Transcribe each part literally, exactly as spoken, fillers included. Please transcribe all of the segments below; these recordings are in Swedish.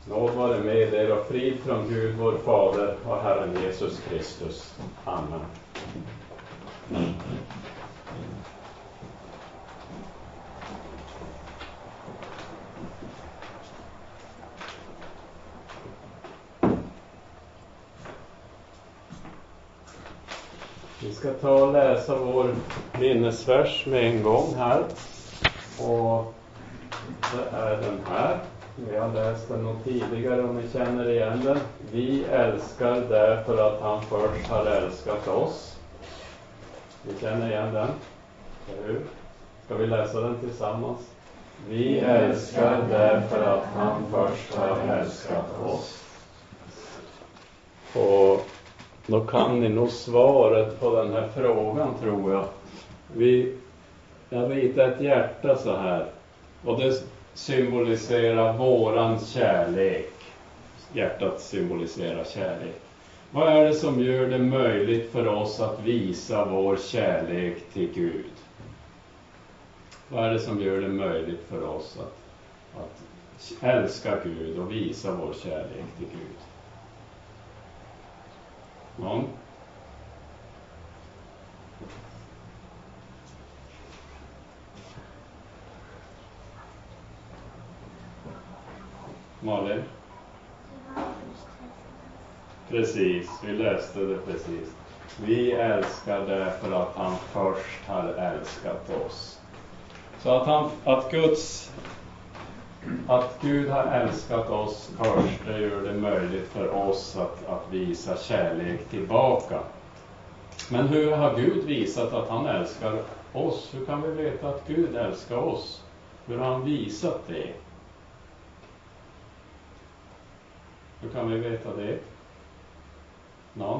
Nåd vare med er och frid från Gud vår Fader och Herren Jesus Kristus. Amen. Vi ska ta och läsa vår minnesvers med en gång här. Och det är den här. Vi har läst den nog tidigare om ni känner igen den. Vi älskar därför att han först har älskat oss. Ni känner igen den? Eller hur? Ska vi läsa den tillsammans? Vi älskar därför att han först har älskat oss. Och då kan ni nog svaret på den här frågan, tror jag. Vi, jag ritar ett hjärta så här. Och det symboliserar våran kärlek. Hjärtat symboliserar kärlek. Vad är det som gör det möjligt för oss att visa vår kärlek till Gud? Vad är det som gör det möjligt för oss att, att älska Gud och visa vår kärlek till Gud? Någon? Malin? Precis, vi läste det precis. Vi älskar därför att han först har älskat oss. Så att, han, att, Guds, att Gud har älskat oss först, det gör det möjligt för oss att, att visa kärlek tillbaka. Men hur har Gud visat att han älskar oss? Hur kan vi veta att Gud älskar oss? Hur har han visat det? Hur kan vi veta det? Någon?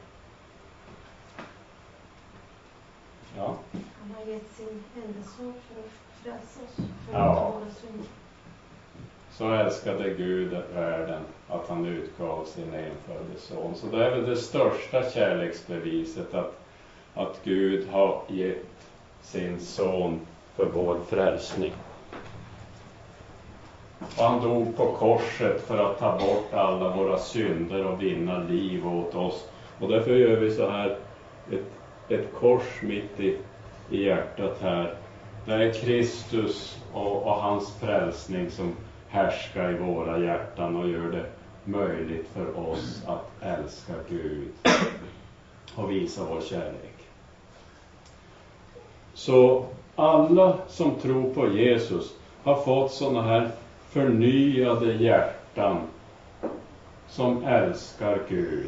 Ja. Han har gett sin enda son för att frälsa oss. För Ja. att Så älskade Gud världen att han utgav sin enfödde son. Så det är väl det största kärleksbeviset att, att Gud har gett sin son för vår frälsning. Och han dog på korset för att ta bort alla våra synder och vinna liv åt oss. Och därför gör vi så här ett, ett kors mitt i, i hjärtat här. Det är Kristus och, och hans frälsning som härskar i våra hjärtan och gör det möjligt för oss att älska Gud och visa vår kärlek. Så alla som tror på Jesus har fått sådana här förnyade hjärtan som älskar Gud.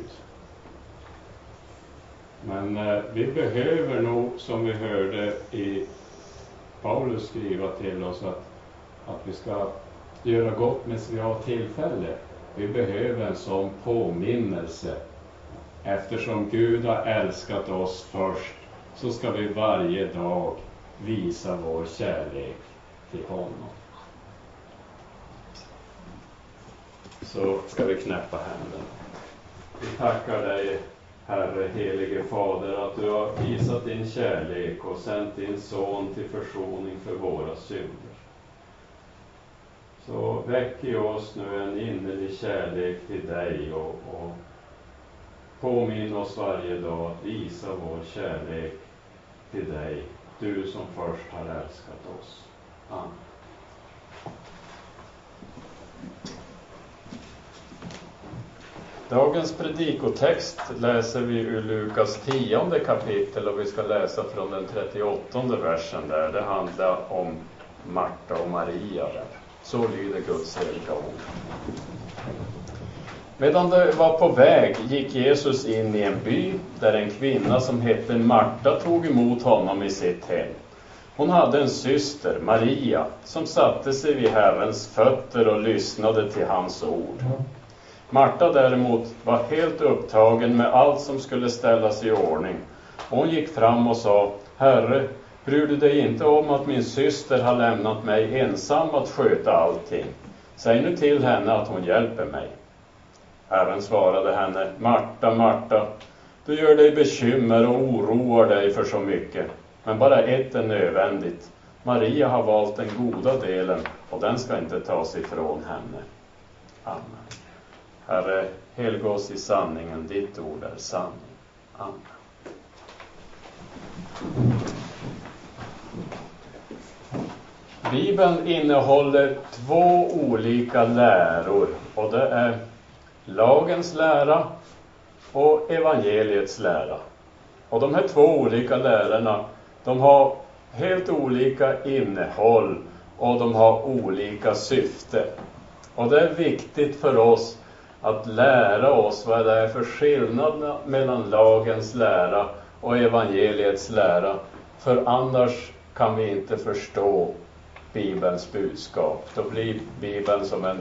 Men eh, vi behöver nog, som vi hörde i Paulus skriva till oss, att, att vi ska göra gott medan vi har tillfälle. Vi behöver en sån påminnelse. Eftersom Gud har älskat oss först, så ska vi varje dag visa vår kärlek till honom. Så ska vi knäppa händerna. Vi tackar dig, Herre, helige Fader, att du har visat din kärlek och sänt din son till försoning för våra synder. Så väck i oss nu en innerlig kärlek till dig och, och påminn oss varje dag att visa vår kärlek till dig, du som först har älskat oss. Amen. Dagens predikotext läser vi ur Lukas tionde kapitel och vi ska läsa från den trettioåttonde versen där. Det handlar om Marta och Maria där. Så lyder Guds heliga ord. Medan de var på väg gick Jesus in i en by där en kvinna som hette Marta tog emot honom i sitt hem. Hon hade en syster, Maria, som satte sig vid Herrens fötter och lyssnade till hans ord. Marta däremot var helt upptagen med allt som skulle ställas i ordning. Hon gick fram och sa: Herre, bryr du dig inte om att min syster har lämnat mig ensam att sköta allting? Säg nu till henne att hon hjälper mig. Herren svarade henne: Marta, Marta, du gör dig bekymmer och oroar dig för så mycket. Men bara ett är nödvändigt. Maria har valt den goda delen och den ska inte tas ifrån henne. Amen. Herre, helga oss i sanningen, ditt ord är sanning. Amen. Bibeln innehåller två olika läror, och det är lagens lära och evangeliets lära. Och de här två olika lärorna, de har helt olika innehåll och de har olika syfte. Och det är viktigt för oss att lära oss vad det är för skillnad mellan lagens lära och evangeliets lära. För annars kan vi inte förstå Bibelns budskap. Då blir Bibeln som en,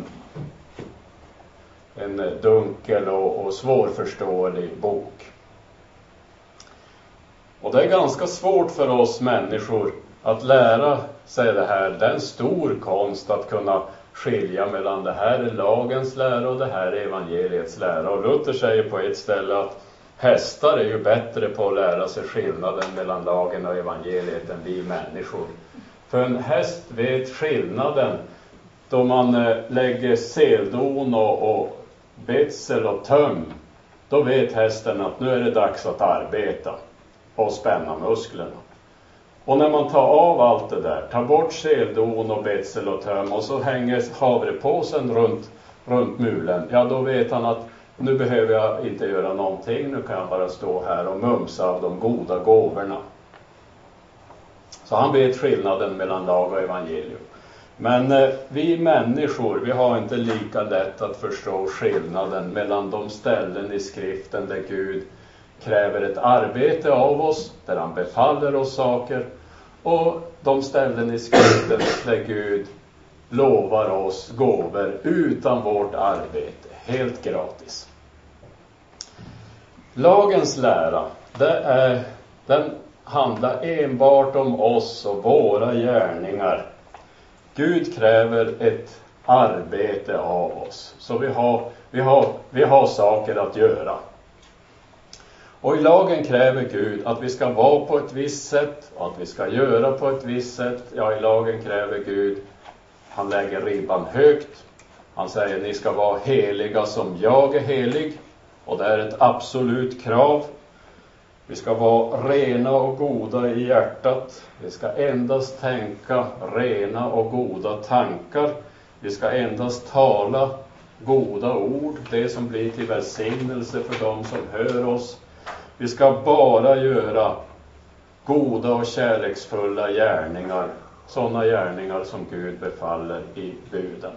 en dunkel och, och svårförståelig bok. Och det är ganska svårt för oss människor att lära sig det här. Det är en stor konst att kunna skilja mellan det här är lagens lära och det här är evangeliets lära. Och Luther säger på ett ställe att hästar är ju bättre på att lära sig skillnaden mellan lagen och evangeliet än vi människor. För en häst vet skillnaden då man lägger seldon och, och betsel och töm. Då vet hästen att nu är det dags att arbeta och spänna musklerna. Och när man tar av allt det där, tar bort seldon och betsel och töm och så hänger havrepåsen runt, runt mulen. Ja, då vet han att nu behöver jag inte göra någonting. Nu kan jag bara stå här och mumsa av de goda gåvorna. Så han vet skillnaden mellan lag och evangelium. Men eh, vi människor, vi har inte lika lätt att förstå skillnaden mellan de ställen i skriften där Gud kräver ett arbete av oss, där han befaller oss saker, och de ställen i skriften där Gud lovar oss gåvor utan vårt arbete, helt gratis. Lagens lära, det är, den handlar enbart om oss och våra gärningar. Gud kräver ett arbete av oss, så vi har, vi har, vi har saker att göra. Och i lagen kräver Gud att vi ska vara på ett visst sätt och att vi ska göra på ett visst sätt. Ja, i lagen kräver Gud, han lägger ribban högt. Han säger, ni ska vara heliga som jag är helig. Och det är ett absolut krav. Vi ska vara rena och goda i hjärtat. Vi ska endast tänka rena och goda tankar. Vi ska endast tala goda ord, det som blir till välsignelse för dem som hör oss. Vi ska bara göra goda och kärleksfulla gärningar, sådana gärningar som Gud befaller i buden.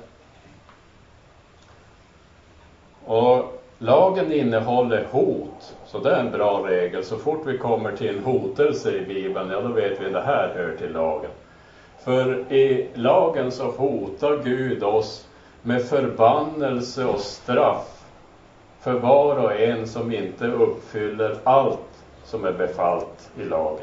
Och lagen innehåller hot, så det är en bra regel. Så fort vi kommer till en hotelse i Bibeln, ja då vet vi att det här hör till lagen. För i lagen så hotar Gud oss med förbannelse och straff för var och en som inte uppfyller allt som är befallt i lagen.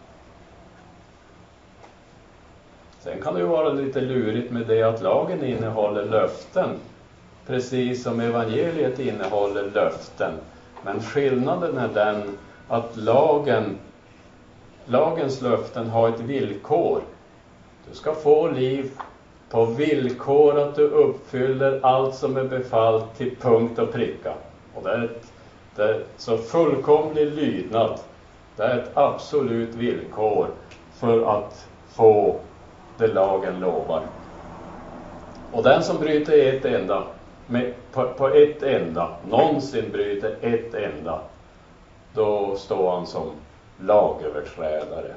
Sen kan det ju vara lite lurigt med det att lagen innehåller löften, precis som evangeliet innehåller löften. Men skillnaden är den att lagen, lagens löften har ett villkor. Du ska få liv på villkor att du uppfyller allt som är befallt till punkt och pricka. Och det är, ett, det är så fullkomlig lydnad. Det är ett absolut villkor för att få det lagen lovar. Och den som bryter ett enda, med, på, på ett enda, någonsin bryter ett enda, då står han som lagöverträdare.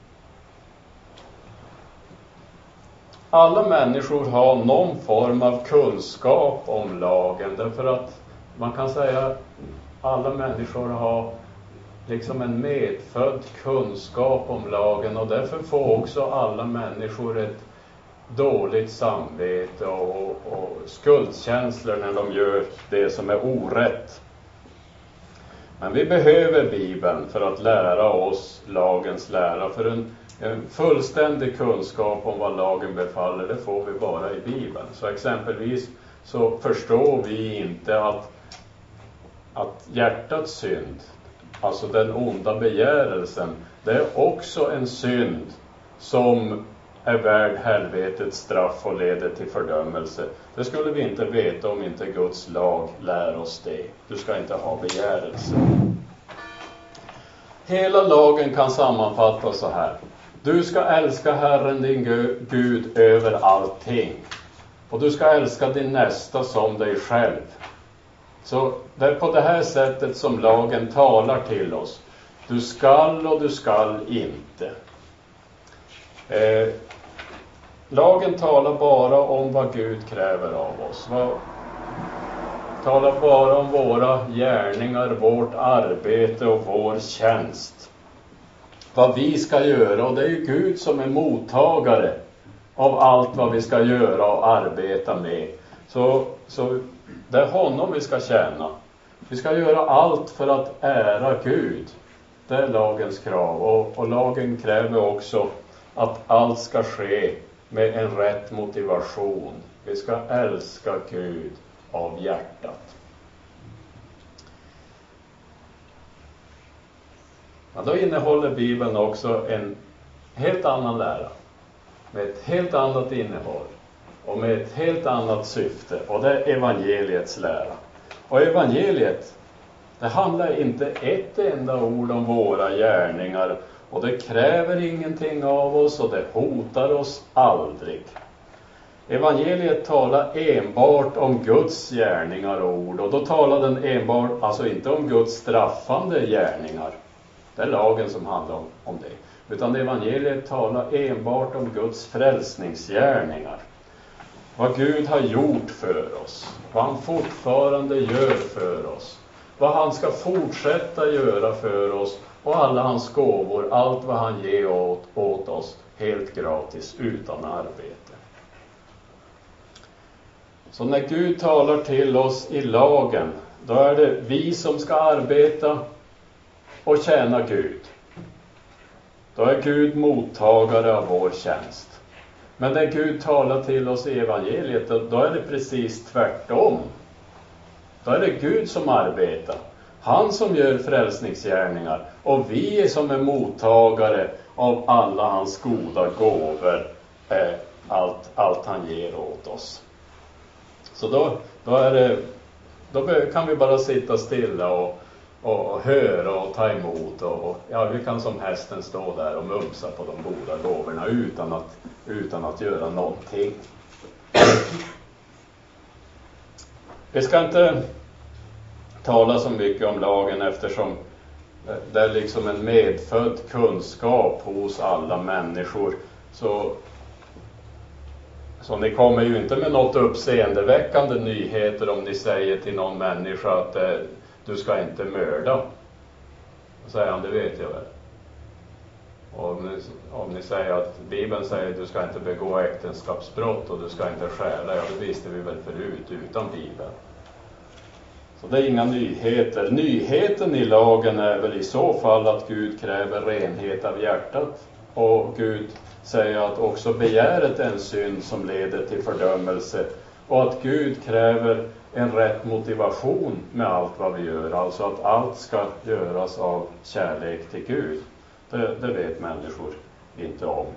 Alla människor har någon form av kunskap om lagen, därför att man kan säga att alla människor har liksom en medfödd kunskap om lagen, och därför får också alla människor ett dåligt samvete och, och skuldkänslor när de gör det som är orätt. Men vi behöver Bibeln för att lära oss lagens lära, för en En fullständig kunskap om vad lagen befaller, det får vi bara i Bibeln. Så exempelvis så förstår vi inte att, att hjärtats synd, alltså den onda begärelsen, det är också en synd som är värd helvetets straff och leder till fördömelse. Det skulle vi inte veta om inte Guds lag lär oss det. Du ska inte ha begärelse. Hela lagen kan sammanfattas så här. Du ska älska Herren din Gud över allting. Och du ska älska din nästa som dig själv. Så det är på det här sättet som lagen talar till oss. Du skall och du skall inte. Eh, lagen talar bara om vad Gud kräver av oss. Vad, talar bara om våra gärningar, vårt arbete och vår tjänst. Vad vi ska göra, och det är ju Gud som är mottagare av allt vad vi ska göra och arbeta med. Så, så det är honom vi ska tjäna. Vi ska göra allt för att ära Gud. Det är lagens krav. Och, och lagen kräver också att allt ska ske med en rätt motivation. Vi ska älska Gud av hjärtat. Ja, då innehåller Bibeln också en helt annan lära. Med ett helt annat innehåll. Och med ett helt annat syfte. Och det är evangeliets lära. Och evangeliet, det handlar inte ett enda ord om våra gärningar. Och det kräver ingenting av oss och det hotar oss aldrig. Evangeliet talar enbart om Guds gärningar och ord. Och då talar den enbart, alltså inte om Guds straffande gärningar. Det är lagen som handlar om, om det. Utan evangeliet talar enbart om Guds frälsningsgärningar. Vad Gud har gjort för oss. Vad han fortfarande gör för oss. Vad han ska fortsätta göra för oss. Och alla hans gåvor, allt vad han ger åt, åt oss helt gratis utan arbete. Så när Gud talar till oss i lagen, då är det vi som ska arbeta och tjäna Gud. Då är Gud mottagare av vår tjänst. Men när Gud talar till oss i evangeliet, då är det precis tvärtom. Då är det Gud som arbetar. Han som gör frälsningsgärningar. Och vi är som är mottagare av alla hans goda gåvor. Eh, allt, allt han ger åt oss. Så då, då, är det, då kan vi bara sitta stilla och, och, och höra och ta emot. Och, och, ja, vi kan som hästen stå där och mumsa på de goda gåvorna utan att, utan att göra någonting. Vi ska inte tala så mycket om lagen eftersom det är liksom en medfödd kunskap hos alla människor. Så, så ni kommer ju inte med något uppseendeväckande nyheter om ni säger till någon människa att eh, du ska inte mörda. Då säger han, det vet jag väl. Och om ni, om ni säger att Bibeln säger att du ska inte begå äktenskapsbrott och du ska inte stjäla, ja det visste vi väl förut utan Bibeln. Så det är inga nyheter. Nyheten i lagen är väl i så fall att Gud kräver renhet av hjärtat. Och Gud säger att också begäret är en synd som leder till fördömelse. Och att Gud kräver en rätt motivation med allt vad vi gör. Alltså att allt ska göras av kärlek till Gud. Det, det vet människor inte om.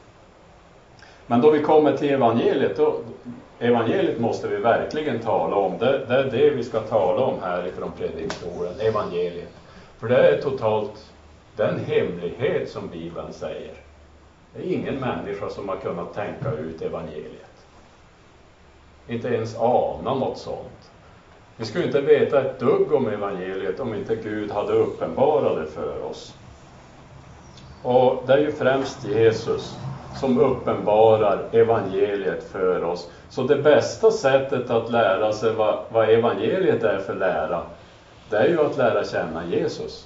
Men då vi kommer till evangeliet, då, evangeliet måste vi verkligen tala om. Det, det är det vi ska tala om här ifrån predikstolen, evangeliet. För det är totalt den hemlighet som Bibeln säger. Det är ingen människa som har kunnat tänka ut evangeliet. Inte ens ana något sånt. Vi skulle inte veta ett dugg om evangeliet om inte Gud hade uppenbarat det för oss. Och det är ju främst Jesus som uppenbarar evangeliet för oss. Så det bästa sättet att lära sig vad, vad evangeliet är för lära, det är ju att lära känna Jesus.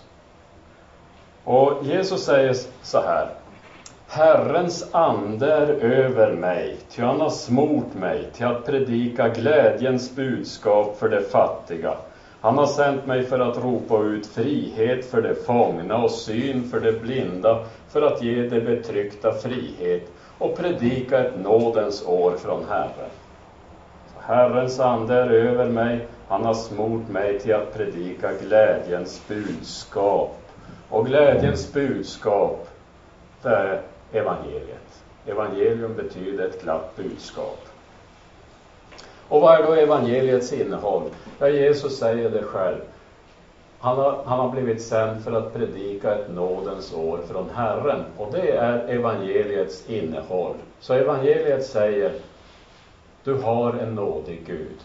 Och Jesus säger så här: Herrens ande är över mig, ty han har smort mig till att predika glädjens budskap för de fattiga. Han har sänt mig för att ropa ut frihet för de fångna och syn för de blinda, för att ge de betryckta frihet och predika ett nådens år från Herren. Herrens ande är över mig, han har smort mig till att predika glädjens budskap. Och glädjens budskap, det är evangeliet. Evangelium betyder ett glatt budskap. Och vad är då evangeliets innehåll? Ja, Jesus säger det själv. Han har, han har blivit sänd för att predika ett nådens år från Herren. Och det är evangeliets innehåll. Så evangeliet säger, du har en nådig Gud.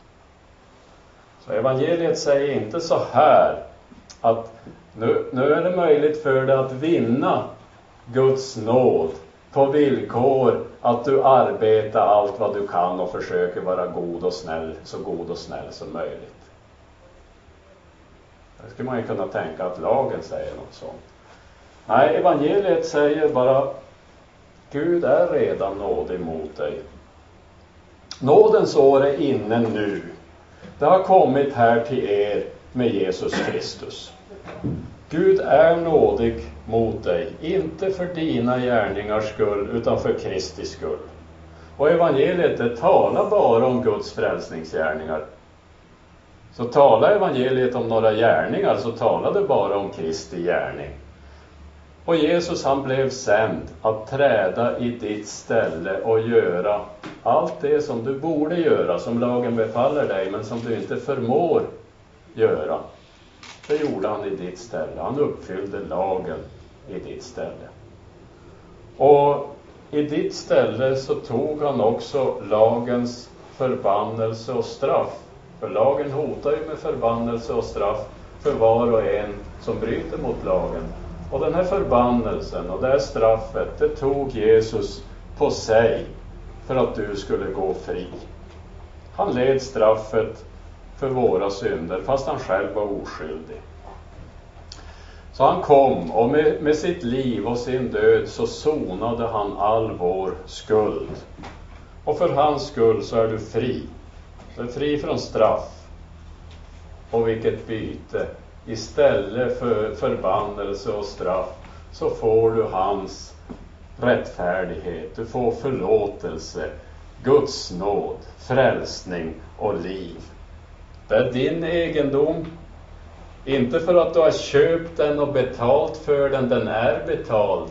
Så evangeliet säger inte så här, att nu, nu är det möjligt för dig att vinna Guds nåd på villkor att du arbetar allt vad du kan och försöker vara god och snäll, så god och snäll som möjligt. Det skulle man ju kunna tänka att lagen säger något sånt. Nej, evangeliet säger bara, Gud är redan nådig mot dig. Nådens år är inne nu. Det har kommit här till er med Jesus Kristus. Gud är nådig mot dig, inte för dina gärningars skull utan för Kristi skull. Och evangeliet, det talar bara om Guds frälsningsgärningar. Så talar evangeliet om några gärningar, så talar det bara om Kristi gärning. Och Jesus, han blev sänd att träda i ditt ställe och göra allt det som du borde göra, som lagen befaller dig, men som du inte förmår göra. Det gjorde han i ditt ställe. Han uppfyllde lagen i ditt ställe. Och i ditt ställe så tog han också lagens förbannelse och straff. För lagen hotar ju med förbannelse och straff för var och en som bryter mot lagen. Och den här förbannelsen och det här straffet, det tog Jesus på sig för att du skulle gå fri. Han led straffet för våra synder fast han själv var oskyldig. Så han kom och med, med sitt liv och sin död så sonade han all vår skuld. Och för hans skull så är du fri. Du är fri från straff. Och vilket byte. Istället för förbannelse och straff så får du hans rättfärdighet. Du får förlåtelse, Guds nåd, frälsning och liv. Det är din egendom. Inte för att du har köpt den och betalt för den. Den är betald.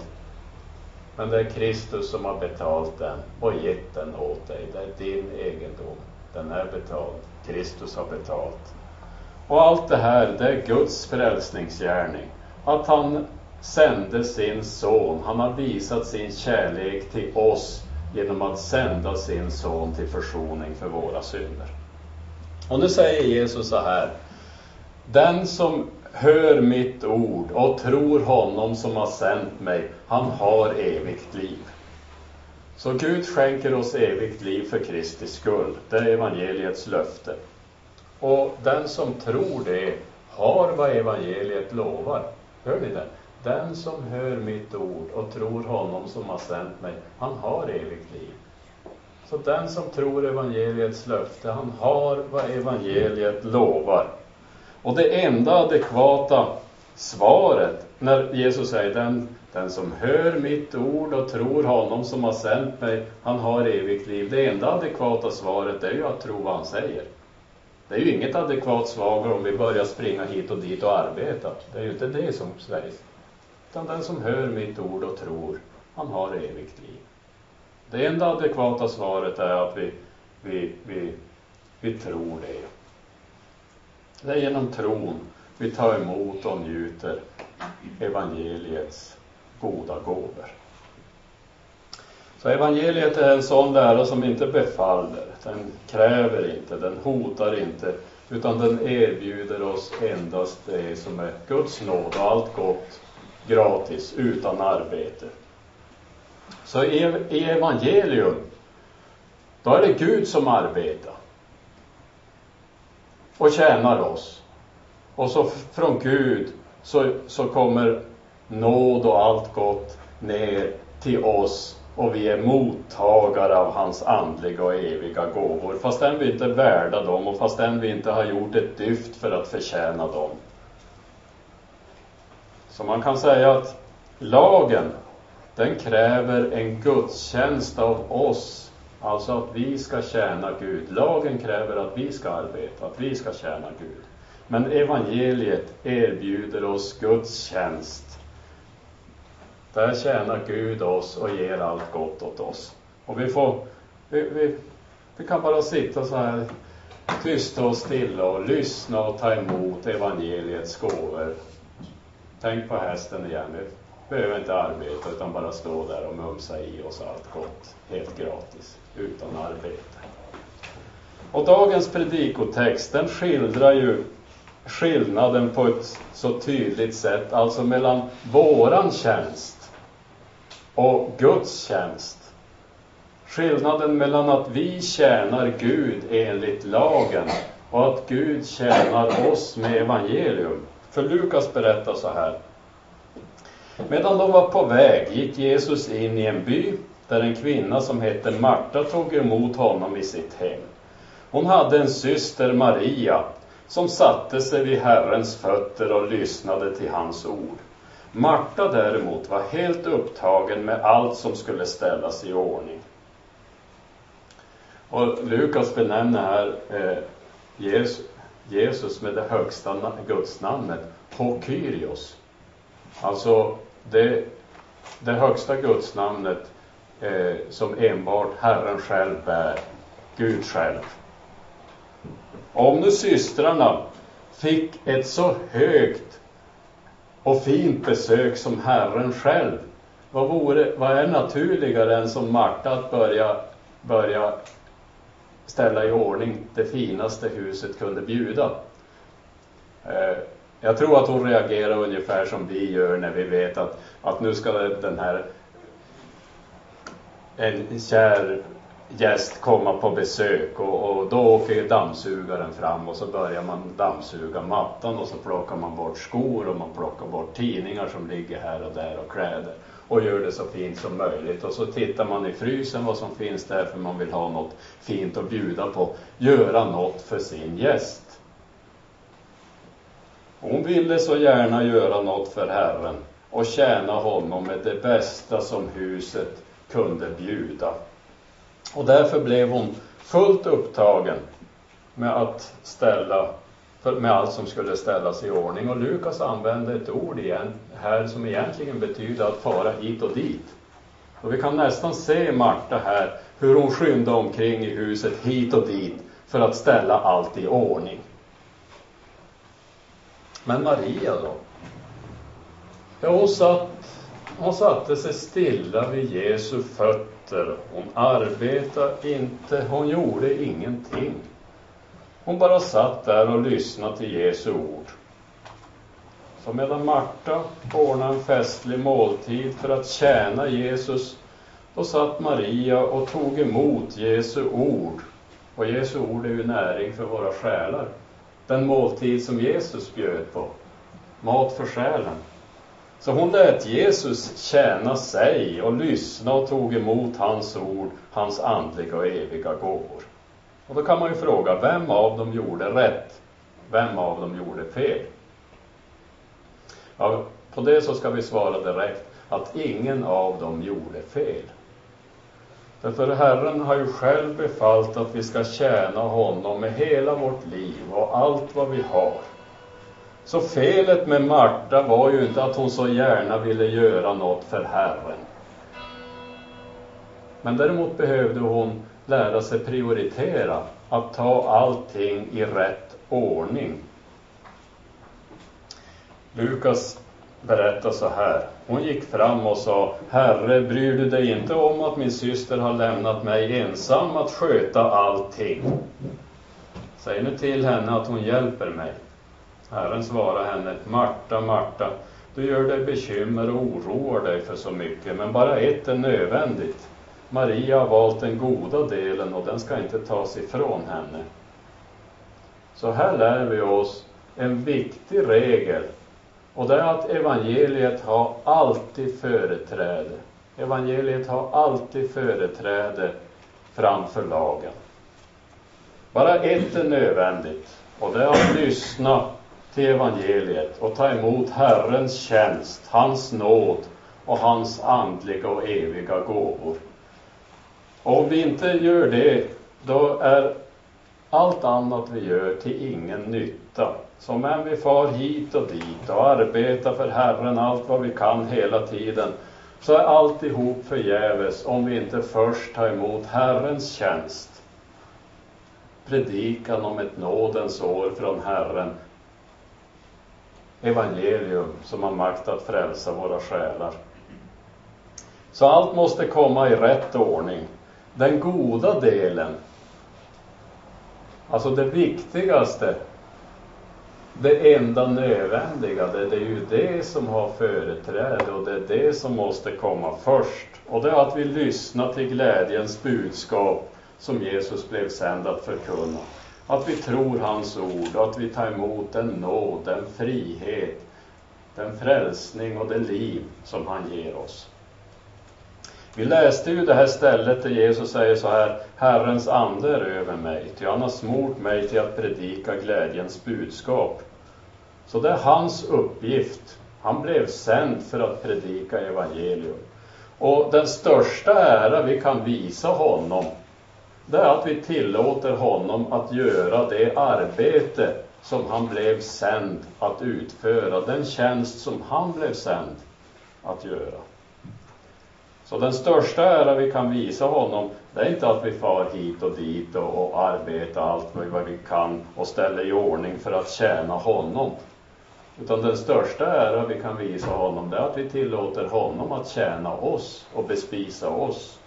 Men det är Kristus som har betalt den och gett den åt dig. Det är din egendom. Den är betald. Kristus har betalt. Och allt det här, det är Guds frälsningsgärning. Att han sände sin son. Han har visat sin kärlek till oss genom att sända sin son till försoning för våra synder. Och nu säger Jesus så här. Den som hör mitt ord och tror honom som har sänt mig, han har evigt liv. Så Gud skänker oss evigt liv för Kristi skull. Det är evangeliets löfte. Och den som tror det har vad evangeliet lovar. Hör ni det? Den som hör mitt ord och tror honom som har sänt mig, han har evigt liv. Så den som tror evangeliets löfte, han har vad evangeliet lovar. Och det enda adekvata svaret när Jesus säger den, den som hör mitt ord och tror honom som har sänt mig, han har evigt liv. Det enda adekvata svaret är ju att tro vad han säger. Det är ju inget adekvat svar om vi börjar springa hit och dit och arbeta. Det är ju inte det som sägs. Utan den som hör mitt ord och tror, han har evigt liv. Det enda adekvata svaret är att vi, vi, vi, vi tror det. Det är genom tron vi tar emot och njuter evangeliets goda gåvor. Så evangeliet är en sån lära som inte befaller. Den kräver inte, den hotar inte. Utan den erbjuder oss endast det som är Guds nåd och allt gott gratis utan arbete. Så i, i evangelium, då är det Gud som arbetar. Och tjänar oss. Och så från Gud så, så kommer nåd och allt gott ner till oss. Och vi är mottagare av hans andliga och eviga gåvor. Fastän vi inte är värda dem och fastän vi inte har gjort ett dyft för att förtjäna dem. Så man kan säga att lagen, den kräver en gudstjänst av oss. Alltså att vi ska tjäna Gud. Lagen kräver att vi ska arbeta, att vi ska tjäna Gud. Men evangeliet erbjuder oss Guds tjänst. Där tjänar Gud oss och ger allt gott åt oss. Och vi får, vi, vi, vi kan bara sitta så här tysta och stilla och lyssna och ta emot evangeliets gåvor. Tänk på hästen igen. Vi behöver inte arbeta utan bara stå där och mumsa i oss allt gott. Helt gratis, utan arbete. Och dagens predikotext, den skildrar ju skillnaden på ett så tydligt sätt. Alltså mellan våran tjänst och Guds tjänst. Skillnaden mellan att vi tjänar Gud enligt lagen och att Gud tjänar oss med evangelium. För Lukas berättar så här. Medan de var på väg gick Jesus in i en by där en kvinna som hette Marta tog emot honom i sitt hem. Hon hade en syster Maria som satte sig vid Herrens fötter och lyssnade till hans ord. Marta däremot var helt upptagen med allt som skulle ställas i ordning. Och Lukas benämner här eh, Jesus, Jesus med det högsta gudsnamnet, Kyrios. Alltså det, det högsta gudsnamnet eh, som enbart Herren själv bär, Gud själv. Om nu systrarna fick ett så högt och fint besök som Herren själv, vad, vore, vad är naturligare än som Marta att börja, börja ställa i ordning det finaste huset kunde bjuda. Eh, jag tror att hon reagerar ungefär som vi gör när vi vet att, att nu ska den här en kär gäst komma på besök och, och då åker dammsugaren fram och så börjar man dammsuga mattan och så plockar man bort skor och man plockar bort tidningar som ligger här och där och kläder och gör det så fint som möjligt. Och så tittar man i frysen vad som finns där för man vill ha något fint att bjuda på. Göra något för sin gäst. Hon ville så gärna göra något för Herren och tjäna honom med det bästa som huset kunde bjuda. Och därför blev hon fullt upptagen med att ställa, med allt som skulle ställas i ordning. Och Lukas använde ett ord igen här som egentligen betyder att fara hit och dit. Och vi kan nästan se Marta här, hur hon skyndade omkring i huset hit och dit för att ställa allt i ordning. Men Maria då? Ja, hon, satt, hon satte sig stilla vid Jesu fötter. Hon arbetade inte, hon gjorde ingenting. Hon bara satt där och lyssnade till Jesu ord. Så medan Marta ordnade en festlig måltid för att tjäna Jesus, då satt Maria och tog emot Jesu ord. Och Jesu ord är ju näring för våra själar. Den måltid som Jesus bjöd på. Mat för själen. Så hon lät Jesus tjäna sig och lyssna och tog emot hans ord, hans andliga och eviga gåvor. Och då kan man ju fråga, vem av dem gjorde rätt? Vem av dem gjorde fel? Ja, på det så ska vi svara direkt att ingen av dem gjorde fel. Därför Herren har ju själv befallt att vi ska tjäna honom med hela vårt liv och allt vad vi har. Så felet med Marta var ju inte att hon så gärna ville göra något för Herren. Men däremot behövde hon lära sig prioritera, att ta allting i rätt ordning. Lukas berättar så här. Hon gick fram och sa: Herre, bryr du dig inte om att min syster har lämnat mig ensam att sköta allting? Säg nu till henne att hon hjälper mig. Herren svarade henne: Marta, Marta, du gör dig bekymmer och oroar dig för så mycket, men bara ett är nödvändigt. Maria har valt den goda delen och den ska inte tas ifrån henne. Så här lär vi oss en viktig regel, och det är att evangeliet har alltid företräde. Evangeliet har alltid företräde framför lagen. Bara ett är nödvändigt, och det är att lyssna till evangeliet och ta emot Herrens tjänst, hans nåd och hans andliga och eviga gåvor. Och om vi inte gör det, då är allt annat vi gör till ingen nytta. Som än vi far hit och dit och arbetar för Herren allt vad vi kan hela tiden, så är alltihop förgäves om vi inte först tar emot Herrens tjänst. Predikan om ett nådens år från Herren. Evangelium som har makt att frälsa våra själar. Så allt måste komma i rätt ordning. Den goda delen, alltså det viktigaste, det enda nödvändiga, det, det är ju det som har företräde och det är det som måste komma först. Och det är att vi lyssnar till glädjens budskap som Jesus blev sänd att förkunna. Att vi tror hans ord, att vi tar emot den nåd, den frihet, den frälsning och det liv som han ger oss. Vi läste ju det här stället där Jesus säger så här: Herrens ande är över mig, ty han har smort mig till att predika glädjens budskap. Så det är hans uppgift. Han blev sänd för att predika evangelium. Och den största ära vi kan visa honom, det är att vi tillåter honom att göra det arbete som han blev sänd att utföra. Den tjänst som han blev sänd att göra. Så den största ära vi kan visa honom, det är inte att vi far hit och dit och, och arbetar allt vad vi kan och ställer i ordning för att tjäna honom. Utan den största ära vi kan visa honom, det är att vi tillåter honom att tjäna oss och bespisa oss.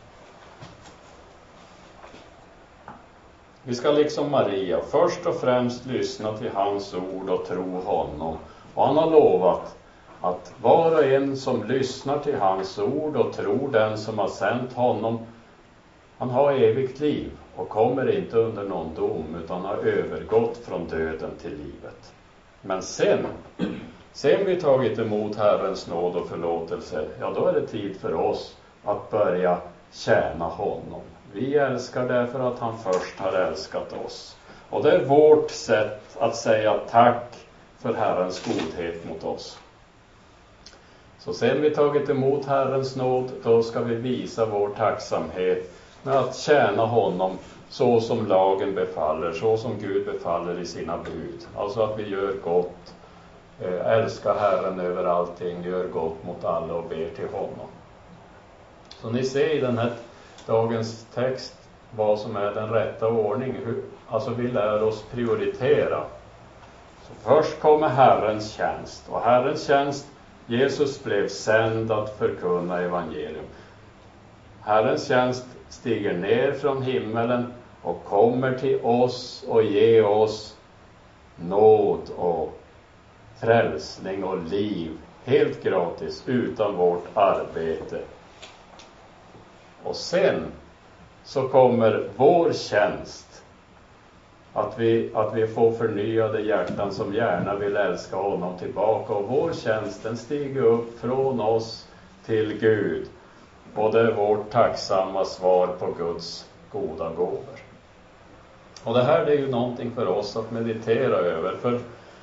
Vi ska liksom Maria först och främst lyssna till hans ord och tro honom. Och han har lovat att var och en som lyssnar till hans ord och tror den som har sänt honom, han har evigt liv och kommer inte under någon dom, utan har övergått från döden till livet. Men sen, sen vi tagit emot Herrens nåd och förlåtelse, ja då är det tid för oss att börja tjäna honom. Vi älskar därför att han först har älskat oss. Och det är vårt sätt att säga tack för Herrens godhet mot oss. Så sen vi tagit emot Herrens nåd, då ska vi visa vår tacksamhet med att tjäna honom så som lagen befaller, så som Gud befaller i sina bud. Alltså att vi gör gott, älskar Herren över allting, gör gott mot alla och ber till honom. Så ni ser i den här dagens text vad som är den rätta ordningen. Hur, alltså vi lär oss prioritera. Så först kommer Herrens tjänst. Och Herrens tjänst, Jesus blev sänd att förkunna evangelium. Herrens tjänst stiger ner från himmelen och kommer till oss och ger oss nåd och frälsning och liv helt gratis utan vårt arbete. Och sen så kommer vår tjänst, att vi, att vi får förnyade hjärtan som gärna vill älska honom tillbaka. Och vår tjänst, den stiger upp från oss till Gud. Och det är vårt tacksamma svar på Guds goda gåvor. Och det här det är ju någonting för oss att meditera över. För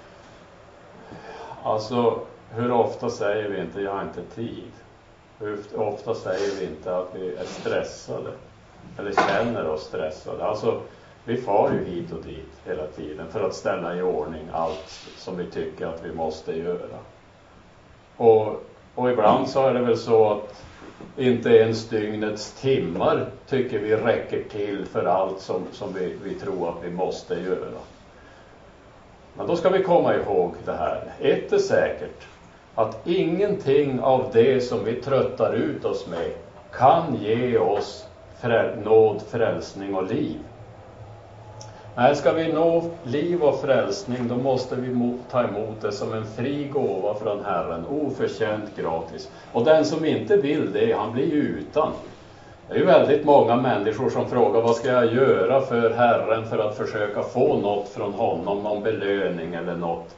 alltså, hur ofta säger vi inte jag har inte tid? Hur ofta säger vi inte att vi är stressade? Eller känner oss stressade? Alltså, vi far ju hit och dit hela tiden för att ställa i ordning allt som vi tycker att vi måste göra. Och, och ibland så är det väl så att inte ens dygnets timmar tycker vi räcker till för allt som, som vi, vi tror att vi måste göra. Men då ska vi komma ihåg det här. Ett är säkert, att ingenting av det som vi tröttar ut oss med kan ge oss fräl- nåd, frälsning och liv. Nej, ska vi nå liv och frälsning, då måste vi ta emot det som en fri gåva från Herren, oförtjänt gratis. Och den som inte vill det, han blir ju utan. Det är ju väldigt många människor som frågar, vad ska jag göra för Herren för att försöka få något från honom, någon belöning eller något.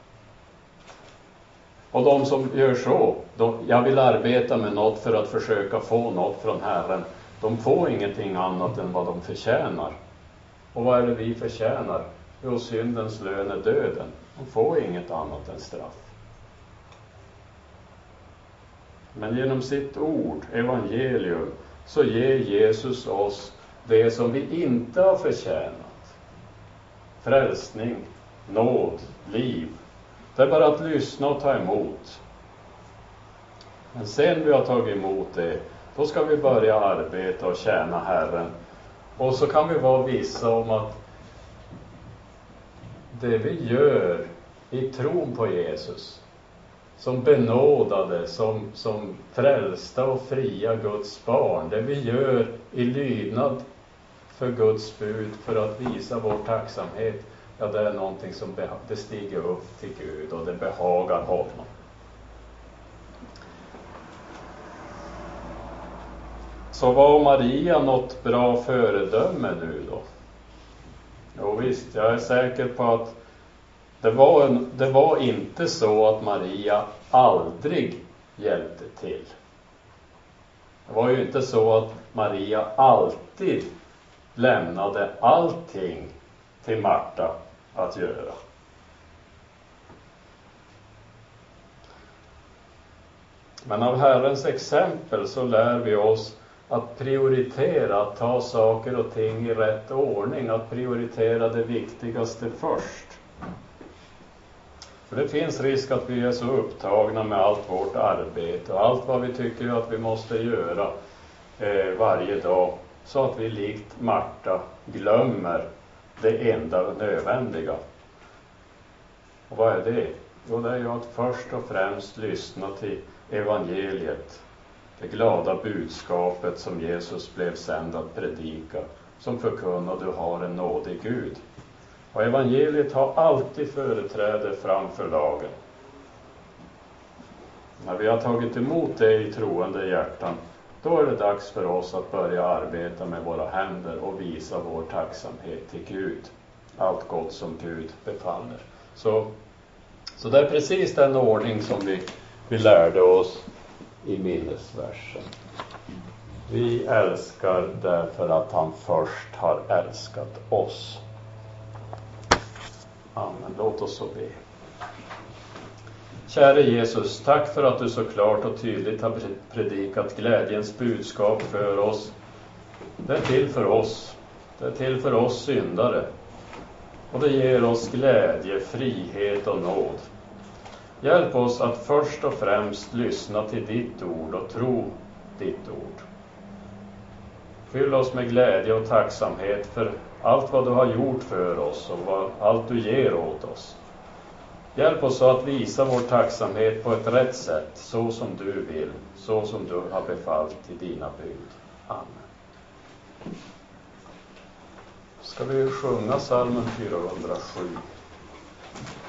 Och de som gör så, de, jag vill arbeta med något för att försöka få något från Herren, de får ingenting annat än vad de förtjänar. Och vad är det vi förtjänar? Jo, syndens lön är döden. De får inget annat än straff. Men genom sitt ord, evangelium, så ger Jesus oss det som vi inte har förtjänat. Frälsning, nåd, liv. Det är bara att lyssna och ta emot. Men sen vi har tagit emot det, då ska vi börja arbeta och tjäna Herren. Och så kan vi vara vissa om att det vi gör i tron på Jesus, som benådade, som, som frälsta och fria Guds barn, det vi gör i lydnad för Guds bud för att visa vår tacksamhet, ja, det är någonting som beha- det stiger upp till Gud och det behagar honom. Så var Maria något bra föredöme nu då? Jo visst, jag är säker på att det var, en, det var inte så att Maria aldrig hjälpte till. Det var ju inte så att Maria alltid lämnade allting till Marta att göra. Men av Herrens exempel så lär vi oss att prioritera, att ta saker och ting i rätt ordning, att prioritera det viktigaste först. För det finns risk att vi är så upptagna med allt vårt arbete och allt vad vi tycker att vi måste göra eh, varje dag, så att vi likt Marta glömmer det enda nödvändiga. Och vad är det? Jo, det är ju att först och främst lyssna till evangeliet, det glada budskapet som Jesus blev sänd att predika, som förkunnar du har en nådig Gud. Och evangeliet har alltid företräde framför lagen. När vi har tagit emot det i troende hjärtan, då är det dags för oss att börja arbeta med våra händer och visa vår tacksamhet till Gud. Allt gott som Gud befaller. Så, så det är precis den ordning som vi, vi lärde oss i minnesversen. Vi älskar därför att han först har älskat oss. Amen. Låt oss så be. Käre Jesus, tack för att du så klart och tydligt har predikat glädjens budskap för oss. Det är till för oss. Det är till för oss syndare. Och det ger oss glädje, frihet och nåd. Hjälp oss att först och främst lyssna till ditt ord och tro ditt ord. Fyll oss med glädje och tacksamhet för allt vad du har gjort för oss och vad, allt du ger åt oss. Hjälp oss att visa vår tacksamhet på ett rätt sätt, så som du vill, så som du har befallt i dina bud. Amen. Ska vi sjunga psalmen fyrahundrasju?